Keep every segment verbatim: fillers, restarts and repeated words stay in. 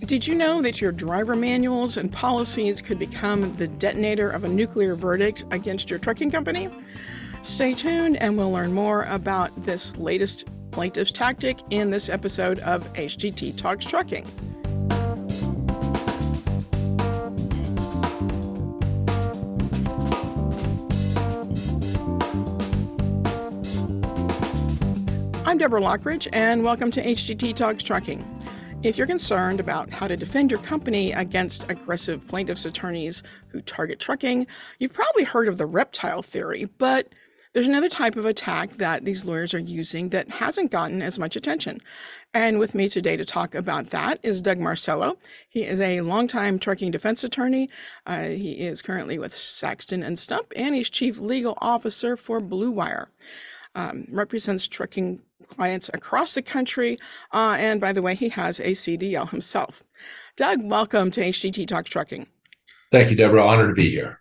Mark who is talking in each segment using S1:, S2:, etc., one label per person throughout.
S1: Did you know that your driver manuals and policies could become the detonator of a nuclear verdict against your trucking company? Stay tuned and we'll learn more about this latest plaintiff's tactic in this episode of H G T Talks Trucking. I'm Deborah Lockridge, and welcome to H G T Talks Trucking. If you're concerned about how to defend your company against aggressive plaintiffs' attorneys who target trucking, you've probably heard of the reptile theory, but there's another type of attack that these lawyers are using that hasn't gotten as much attention. And with me today to talk about that is Doug Marcello. He is a longtime trucking defense attorney. Uh, he is currently with Saxton and Stump, and he's chief legal officer for Blue Wire. Um, represents trucking clients across the country. Uh, and by the way, he has a C D L himself. Doug, welcome to H G T Talks Trucking.
S2: Thank you, Deborah. Honored to be here.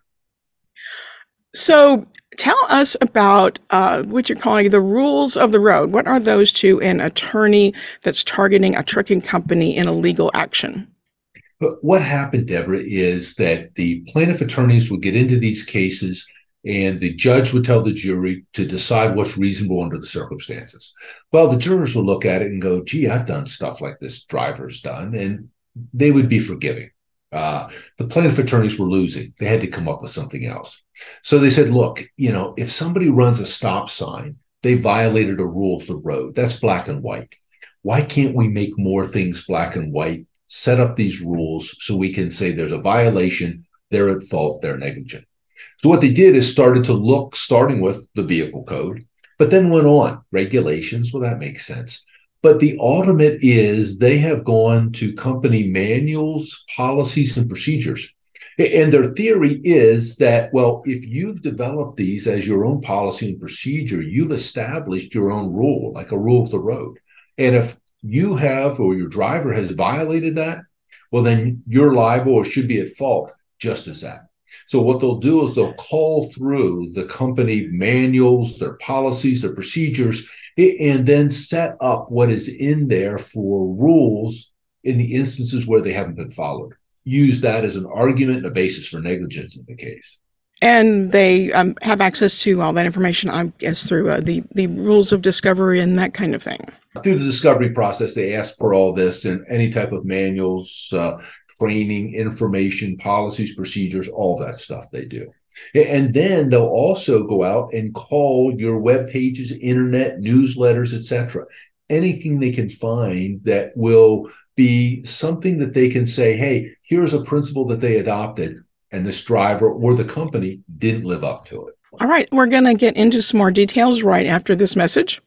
S1: So tell us about uh, what you're calling the rules of the road. What are those to an attorney that's targeting a trucking company in a legal action?
S2: But what happened, Deborah, is that the plaintiff attorneys would get into these cases and the judge would tell the jury to decide what's reasonable under the circumstances. Well, the jurors will look at it and go, gee, I've done stuff like this driver's done, and they would be forgiving. Uh, the plaintiff attorneys were losing. They had to come up with something else. So they said, look, you know, if somebody runs a stop sign, they violated a rule of the road. That's black and white. Why can't we make more things black and white, set up these rules so we can say there's a violation, they're at fault, they're negligent. So what they did is started to look, starting with the vehicle code, but then went on regulations. Well, that makes sense. But the ultimate is they have gone to company manuals, policies, and procedures. And their theory is that, well, if you've developed these as your own policy and procedure, you've established your own rule, like a rule of the road. And if you have, or your driver has violated that, well, then you're liable or should be at fault just as that. So what they'll do is they'll call through the company manuals, their policies, their procedures, and then set up what is in there for rules in the instances where they haven't been followed. Use that as an argument and a basis for negligence in the case.
S1: And they um, have access to all that information, I guess, through uh, the, the rules of discovery and that kind of thing.
S2: Through the discovery process, they ask for all this and any type of manuals, uh, training, information, policies, procedures, all that stuff they do. And then they'll also go out and call your web pages, internet, newsletters, et cetera. Anything they can find that will be something that they can say, hey, here's a principle that they adopted, and this driver or the company didn't live up to it.
S1: All right, we're going to get into some more details right after this message.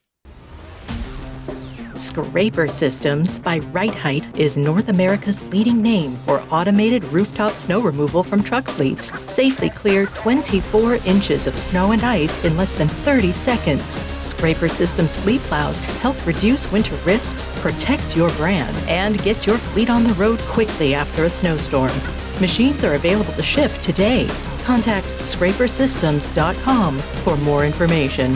S3: Scraper Systems by Right Height is North America's leading name for automated rooftop snow removal from truck fleets. Safely clear twenty-four inches of snow and ice in less than thirty seconds. Scraper Systems fleet plows help reduce winter risks, protect your brand, and get your fleet on the road quickly after a snowstorm. Machines are available to ship today. Contact scraper systems dot com for more information.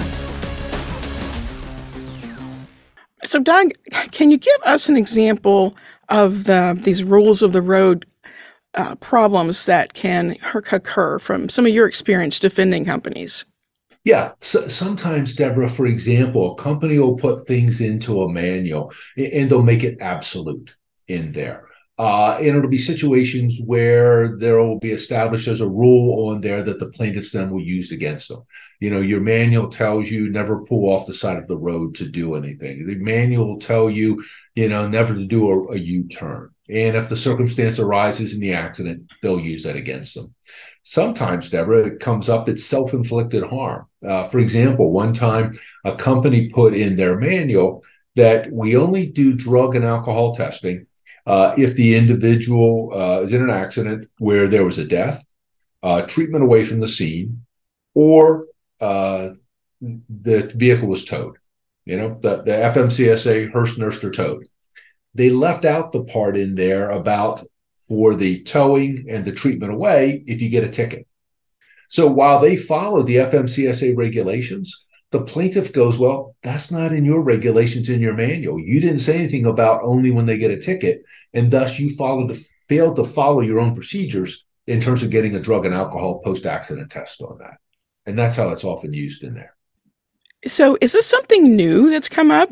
S1: So, Doug, can you give us an example of the, these rules of the road uh, problems that can occur from some of your experience defending companies?
S2: Yeah, so sometimes, Deborah, for example, a company will put things into a manual and they'll make it absolute in there. Uh, and it'll be situations where there will be established as a rule on there that the plaintiffs then will use against them. You know, your manual tells you never pull off the side of the road to do anything. The manual will tell you, you know, never to do a, a U-turn. And if the circumstance arises in the accident, they'll use that against them. Sometimes, Deborah, it comes up, it's self-inflicted harm. Uh, for example, one time a company put in their manual that we only do drug and alcohol testing Uh, if the individual uh, is in an accident where there was a death, uh, treatment away from the scene, or uh, the vehicle was towed. You know, the, the F M C S A Hearst Nurster towed. They left out the part in there about for the towing and the treatment away if you get a ticket. So while they followed the F M C S A regulations, The plaintiff goes, well, that's not in your regulations, in your manual. You didn't say anything about only when they get a ticket, and thus you followed to, failed to follow your own procedures in terms of getting a drug and alcohol post-accident test on that. And that's how it's often used in there.
S1: So is this something new that's come up?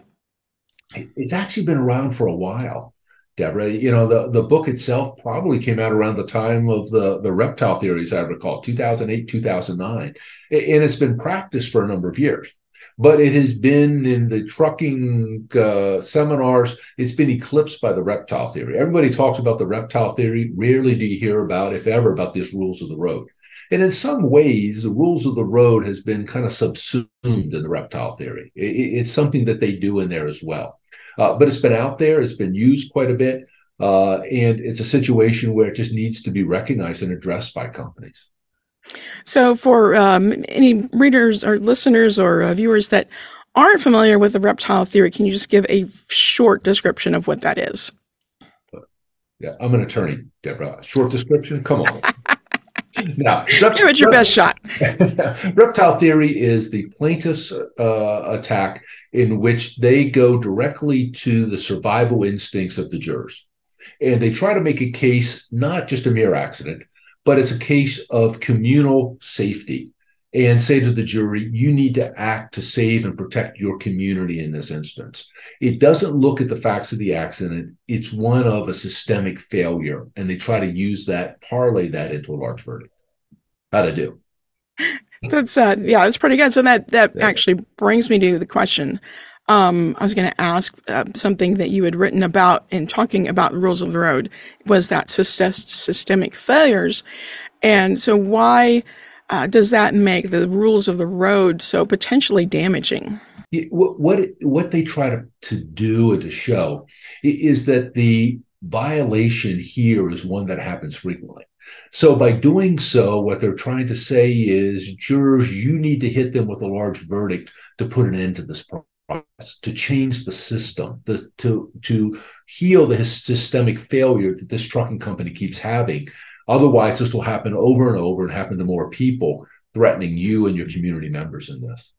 S2: It's actually been around for a while, Deborah. You know, the, the book itself probably came out around the time of the, the reptile theories, I recall, two thousand eight, two thousand nine. And it's been practiced for a number of years. But it has been in the trucking uh, seminars, it's been eclipsed by the reptile theory. Everybody talks about the reptile theory. Rarely do you hear about, if ever, about these rules of the road. And in some ways, the rules of the road has been kind of subsumed in the reptile theory. It, it's something that they do in there as well. Uh, but it's been out there. It's been used quite a bit. Uh, and it's a situation where it just needs to be recognized and addressed by companies.
S1: So for um, any readers or listeners or uh, viewers that aren't familiar with the reptile theory, can you just give a short description of what that is?
S2: Yeah, I'm an attorney, Deborah. Short description? Come on. Now,
S1: rep- give it your rep- best shot.
S2: Reptile theory is the plaintiff's uh, attack in which they go directly to the survival instincts of the jurors. And they try to make a case, not just a mere accident, but it's a case of communal safety, and say to the jury, you need to act to save and protect your community in this instance. It doesn't look at the facts of the accident. It's one of a systemic failure, and they try to use that, parlay that into a large verdict. How'd I do?
S1: That's, uh, yeah, that's pretty good. So that, that yeah. actually brings me to the question. Um, I was going to ask uh, something that you had written about in talking about the rules of the road was that systemic failures. And so why uh, does that make the rules of the road so potentially damaging?
S2: What, what, what they try to, to do and to show is that the violation here is one that happens frequently. So by doing so, what they're trying to say is, jurors, you need to hit them with a large verdict to put an end to this problem. To change the system, the, to to heal the systemic failure that this trucking company keeps having. Otherwise, this will happen over and over and happen to more people, threatening you and your community members in this.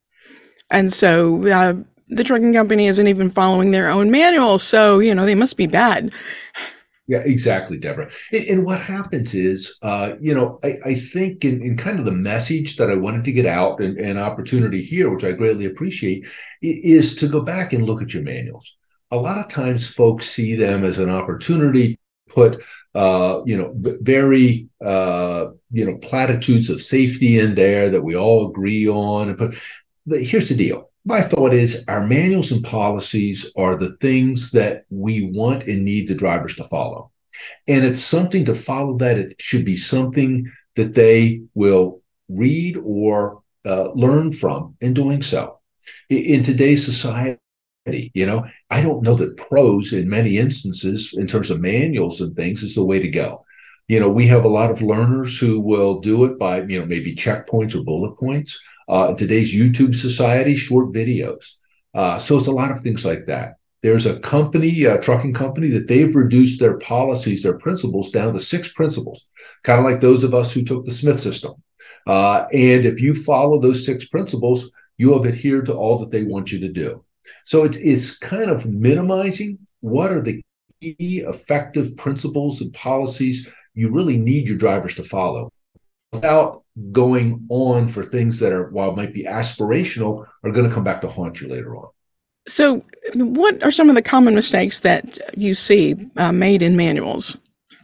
S1: And so uh, the trucking company isn't even following their own manual, so, you know, they must be bad.
S2: Yeah, exactly, Deborah. And, and what happens is, uh, you know, I, I think in, in kind of the message that I wanted to get out and, and opportunity here, which I greatly appreciate, is to go back and look at your manuals. A lot of times folks see them as an opportunity to put, uh, you know, very, uh, you know, platitudes of safety in there that we all agree on. And put, but here's the deal. My thought is our manuals and policies are the things that we want and need the drivers to follow. And it's something to follow that. It should be something that they will read or uh, learn from in doing so. In, in today's society, you know, I don't know that prose in many instances in terms of manuals and things is the way to go. You know, we have a lot of learners who will do it by, you know, maybe checkpoints or bullet points. Uh, in today's YouTube society, short videos. Uh, so it's a lot of things like that. There's a company, a trucking company, that they've reduced their policies, their principles down to six principles, kind of like those of us who took the Smith system. Uh, and if you follow those six principles, you have adhered to all that they want you to do. So it's, it's kind of minimizing what are the key effective principles and policies you really need your drivers to follow, without going on for things that are, while might be aspirational, are going to come back to haunt you later on.
S1: So what are some of the common mistakes that you see uh, made in manuals?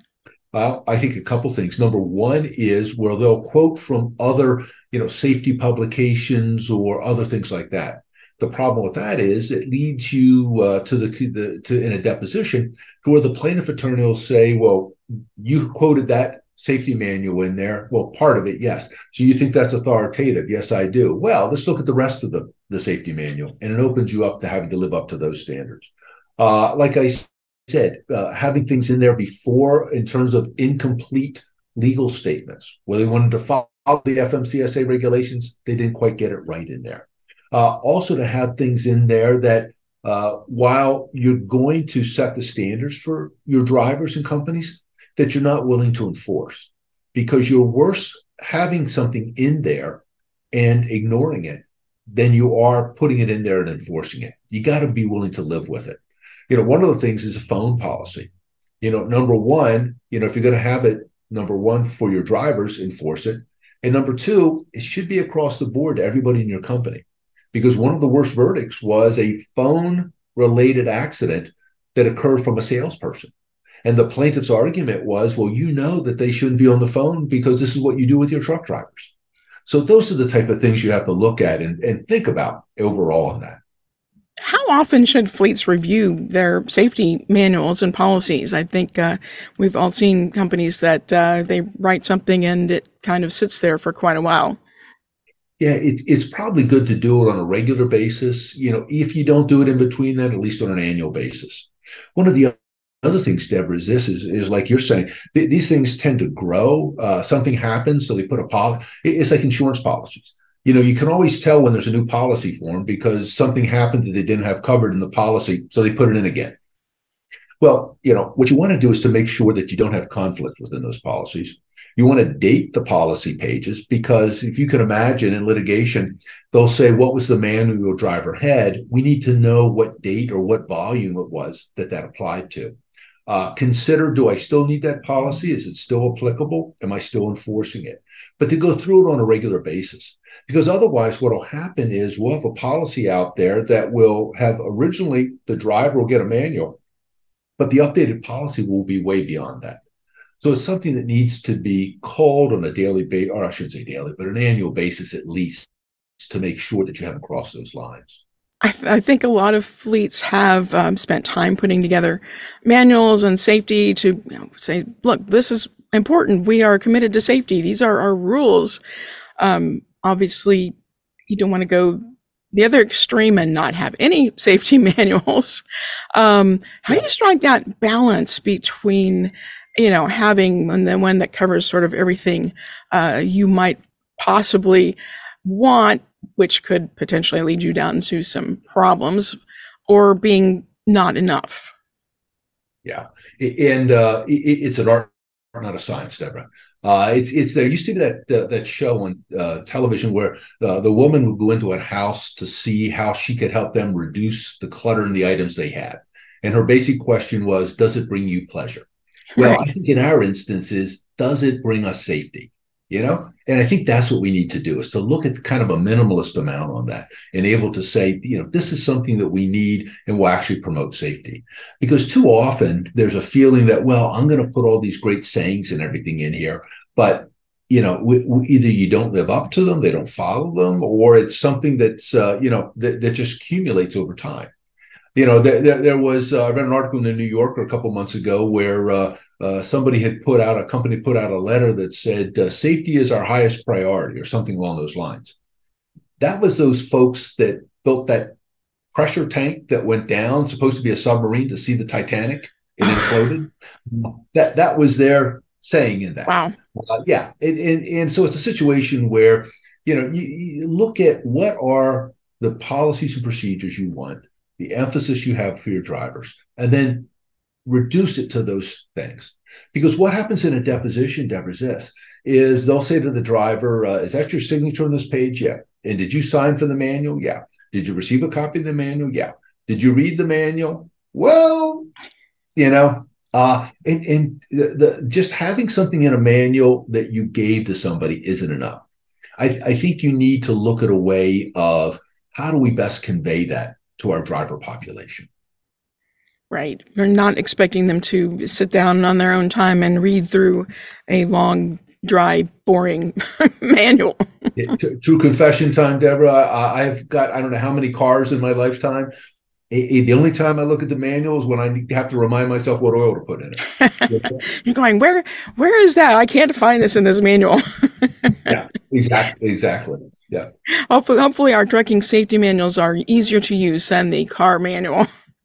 S2: Well, I think a couple things. Number one is where they'll quote from other, you know, safety publications or other things like that. The problem with that is it leads you uh, to the, the to in a deposition to where the plaintiff attorney will say, well, you quoted that safety manual in there. Well, part of it, yes. So you think that's authoritative? Yes, I do. Well, let's look at the rest of the, the safety manual, and it opens you up to having to live up to those standards. Uh, like I said, uh, having things in there before in terms of incomplete legal statements, where they wanted to follow the F M C S A regulations, they didn't quite get it right in there. Uh, also to have things in there that uh, while you're going to set the standards for your drivers and companies, that you're not willing to enforce, because you're worse having something in there and ignoring it than you are putting it in there and enforcing it. You got to be willing to live with it. You know, one of the things is a phone policy. You know, number one, you know, if you're going to have it, number one, for your drivers, enforce it. And number two, it should be across the board to everybody in your company. Because one of the worst verdicts was a phone-related accident that occurred from a salesperson. And the plaintiff's argument was, well, you know that they shouldn't be on the phone because this is what you do with your truck drivers. So those are the type of things you have to look at and, and think about overall on that.
S1: How often should fleets review their safety manuals and policies? I think uh, we've all seen companies that uh, they write something and it kind of sits there for quite a while.
S2: Yeah, it, it's probably good to do it on a regular basis. You know, if you don't do it in between that, at least on an annual basis. One of the other things, Deborah, is this is, is like you're saying, th- these things tend to grow. Uh, something happens, so they put a policy. It's like insurance policies. You know, you can always tell when there's a new policy form because something happened that they didn't have covered in the policy, so they put it in again. Well, you know, what you want to do is to make sure that you don't have conflict within those policies. You want to date the policy pages because if you can imagine in litigation, they'll say, what was the manual driver had? We need to know what date or what volume it was that that applied to. Uh, consider, do I still need that policy? Is it still applicable? Am I still enforcing it? But to go through it on a regular basis. Because otherwise, what will happen is we'll have a policy out there that will have originally the driver will get a manual, but the updated policy will be way beyond that. So it's something that needs to be called on a daily basis, or I shouldn't say daily, but an annual basis at least, to make sure that you haven't crossed those lines.
S1: I, th- I think a lot of fleets have um, spent time putting together manuals and safety to you know, say, look, this is important. We are committed to safety. These are our rules. Um, obviously, you don't want to go the other extreme and not have any safety manuals. Um, how do you strike that balance between, you know, having and then one that covers sort of everything uh, you might possibly want, which could potentially lead you down to some problems, or being not enough?
S2: Yeah, and uh, it, it's an art, not a science, Deborah. Uh, it's it's there used to be that uh, that show on uh, television where uh, the woman would go into a house to see how she could help them reduce the clutter in the items they had, and her basic question was, "Does it bring you pleasure?" Well, right. I think in our instances, does it bring us safety? You know, and I think that's what we need to do is to look at kind of a minimalist amount on that and able to say, you know, this is something that we need and will actually promote safety. Because too often there's a feeling that, well, I'm going to put all these great sayings and everything in here, but, you know, we, we, either you don't live up to them, they don't follow them, or it's something that's, uh, you know, that, that just accumulates over time. You know, there, there, there was, uh, I read an article in the New Yorker a couple months ago where, uh, Uh, somebody had put out, a company put out a letter that said, uh, safety is our highest priority, or something along those lines. That was those folks that built that pressure tank that went down, supposed to be a submarine to see the Titanic, and imploded. that that was their saying in that.
S1: Wow.
S2: Uh, yeah. And, and, and so it's a situation where, you know, you, you look at what are the policies and procedures you want, the emphasis you have for your drivers, and then reduce it to those things. Because what happens in a deposition, Deborah, is this, is they'll say to the driver, uh, is that your signature on this page? Yeah. And did you sign for the manual? Yeah. Did you receive a copy of the manual? Yeah. Did you read the manual? Well, you know, uh, and, and the, the, just having something in a manual that you gave to somebody isn't enough. I, I think you need to look at a way of how do we best convey that to our driver population.
S1: Right. You're not expecting them to sit down on their own time and read through a long, dry, boring manual.
S2: Yeah, t- true confession time, Deborah. I, I've got, I don't know how many cars in my lifetime. A, a, the only time I look at the manual is when I have to remind myself what oil to put in it.
S1: You're going, where, where is that? I can't find this in this manual.
S2: Yeah, exactly. Exactly. Yeah.
S1: Hopefully, hopefully our trucking safety manuals are easier to use than the car manual.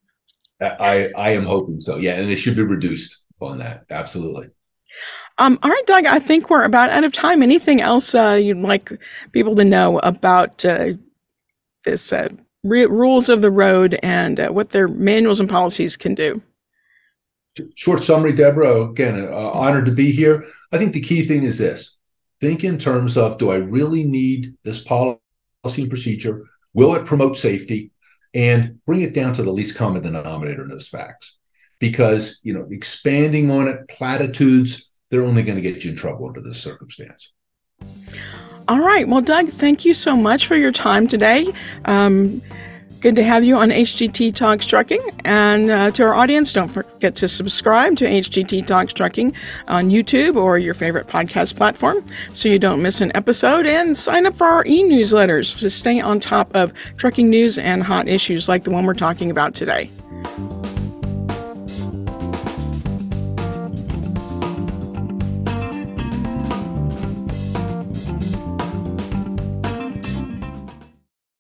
S2: I, I am hoping so. Yeah. And it should be reduced on that. Absolutely.
S1: Um, all right, Doug, I think we're about out of time. Anything else uh, you'd like people to know about uh, this uh, re- rules of the road and uh, what their manuals and policies can do?
S2: Short summary, Deborah. Again, uh, honored to be here. I think the key thing is this. Think in terms of, do I really need this policy and procedure? Will it promote safety? And bring it down to the least common denominator in those facts. Because, you know, expanding on it, platitudes, they're only going to get you in trouble under this circumstance.
S1: All right. Well, Doug, thank you so much for your time today. Um, good to have you on H G T Talks Trucking. And uh, to our audience, don't forget to subscribe to H G T Talks Trucking on YouTube or your favorite podcast platform so you don't miss an episode, and sign up for our e-newsletters to stay on top of trucking news and hot issues like the one we're talking about today.